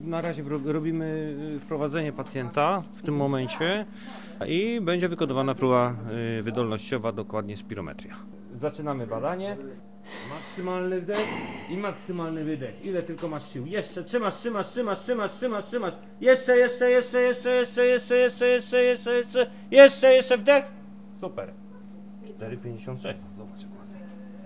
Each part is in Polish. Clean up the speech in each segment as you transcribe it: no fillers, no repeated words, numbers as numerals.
Na razie robimy wprowadzenie pacjenta w tym momencie i będzie wykonywana próba wydolnościowa, dokładnie spirometria. Zaczynamy badanie. Maksymalny wdech i maksymalny wydech. Ile tylko masz sił. Jeszcze trzymasz. Jeszcze wdech. Super. 4,56. Zobacz jak ładnie.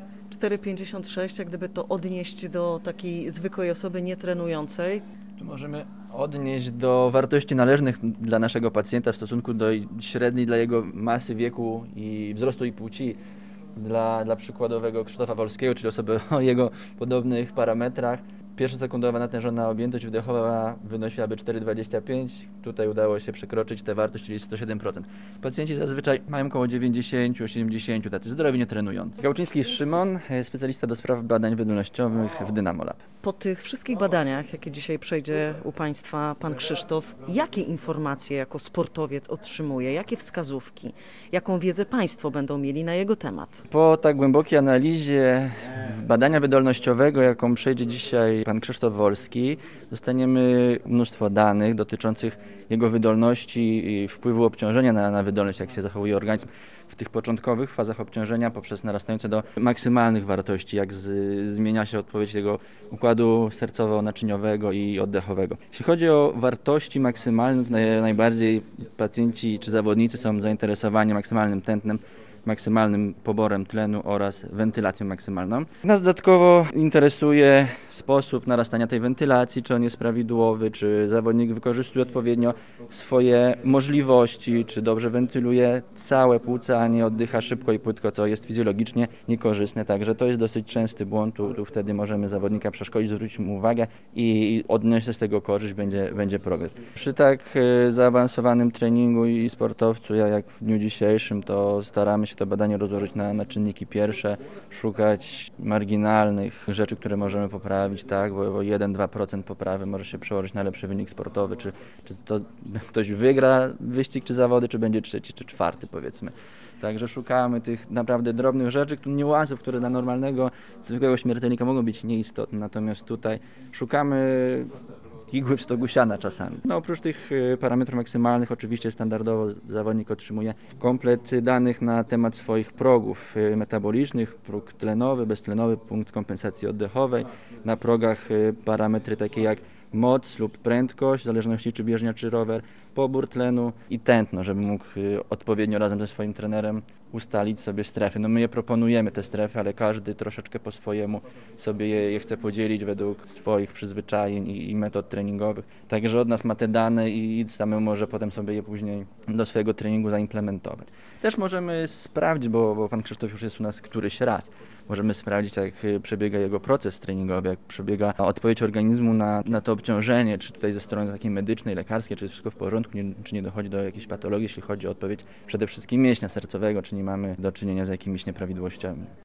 4,56, jak gdyby to odnieść do takiej zwykłej osoby nietrenującej. Czy możemy odnieść do wartości należnych dla naszego pacjenta w stosunku do średniej dla jego masy wieku i wzrostu i płci? Dla przykładowego Krzysztofa Wolskiego, czyli osoby o jego podobnych parametrach. Pierwsza sekundowa natężona objętość wdechowa wynosiłaby 4,25. Tutaj udało się przekroczyć tę wartość, czyli 107%. Pacjenci zazwyczaj mają około 90-80, tacy zdrowi, nietrenujący. Gałczyński Szymon, specjalista do spraw badań wydolnościowych w Dynamo Lab. Po tych wszystkich badaniach, jakie dzisiaj przejdzie u Państwa pan Krzysztof, jakie informacje jako sportowiec otrzymuje, jakie wskazówki, jaką wiedzę Państwo będą mieli na jego temat? Po tak głębokiej analizie badania wydolnościowego, jaką przejdzie dzisiaj pan Krzysztof Wolski, dostaniemy mnóstwo danych dotyczących jego wydolności i wpływu obciążenia na wydolność, jak się zachowuje organizm w tych początkowych fazach obciążenia poprzez narastające do maksymalnych wartości, jak zmienia się odpowiedź jego układu sercowo-naczyniowego i oddechowego. Jeśli chodzi o wartości maksymalne, to najbardziej pacjenci czy zawodnicy są zainteresowani maksymalnym tętnem, maksymalnym poborem tlenu oraz wentylacją maksymalną. Nas dodatkowo interesuje sposób narastania tej wentylacji, czy on jest prawidłowy, czy zawodnik wykorzystuje odpowiednio swoje możliwości, czy dobrze wentyluje całe płuca, a nie oddycha szybko i płytko, co jest fizjologicznie niekorzystne. Także to jest dosyć częsty błąd, tu wtedy możemy zawodnika przeszkolić, zwrócić mu uwagę i odnieść z tego korzyść, będzie progres. Przy tak zaawansowanym treningu i sportowcu, jak w dniu dzisiejszym, to staramy się to badanie rozłożyć na czynniki pierwsze, szukać marginalnych rzeczy, które możemy poprawić, tak, bo 1-2% poprawy może się przełożyć na lepszy wynik sportowy, czy to ktoś wygra wyścig czy zawody, czy będzie trzeci czy czwarty, powiedzmy. Także szukamy tych naprawdę drobnych rzeczy, niuansów, które dla normalnego, zwykłego śmiertelnika mogą być nieistotne, natomiast tutaj szukamy igły w stogu siana czasami. No, oprócz tych parametrów maksymalnych oczywiście standardowo zawodnik otrzymuje komplet danych na temat swoich progów metabolicznych, próg tlenowy, beztlenowy, punkt kompensacji oddechowej. Na progach parametry takie jak moc lub prędkość, w zależności czy bieżnia czy rower, pobór tlenu i tętno, żeby mógł odpowiednio razem ze swoim trenerem ustalić sobie strefy. No my je proponujemy, te strefy, ale każdy troszeczkę po swojemu sobie je chce podzielić według swoich przyzwyczajeń i metod treningowych. Także od nas ma te dane i samemu może potem sobie je później do swojego treningu zaimplementować. Też możemy sprawdzić, bo pan Krzysztof już jest u nas któryś raz. Możemy sprawdzić, jak przebiega jego proces treningowy, jak przebiega odpowiedź organizmu na to obciążenie, czy tutaj ze strony takiej medycznej, lekarskiej, czy jest wszystko w porządku, czy nie dochodzi do jakiejś patologii, jeśli chodzi o odpowiedź przede wszystkim mięśnia sercowego, czy nie mamy do czynienia z jakimiś nieprawidłowościami.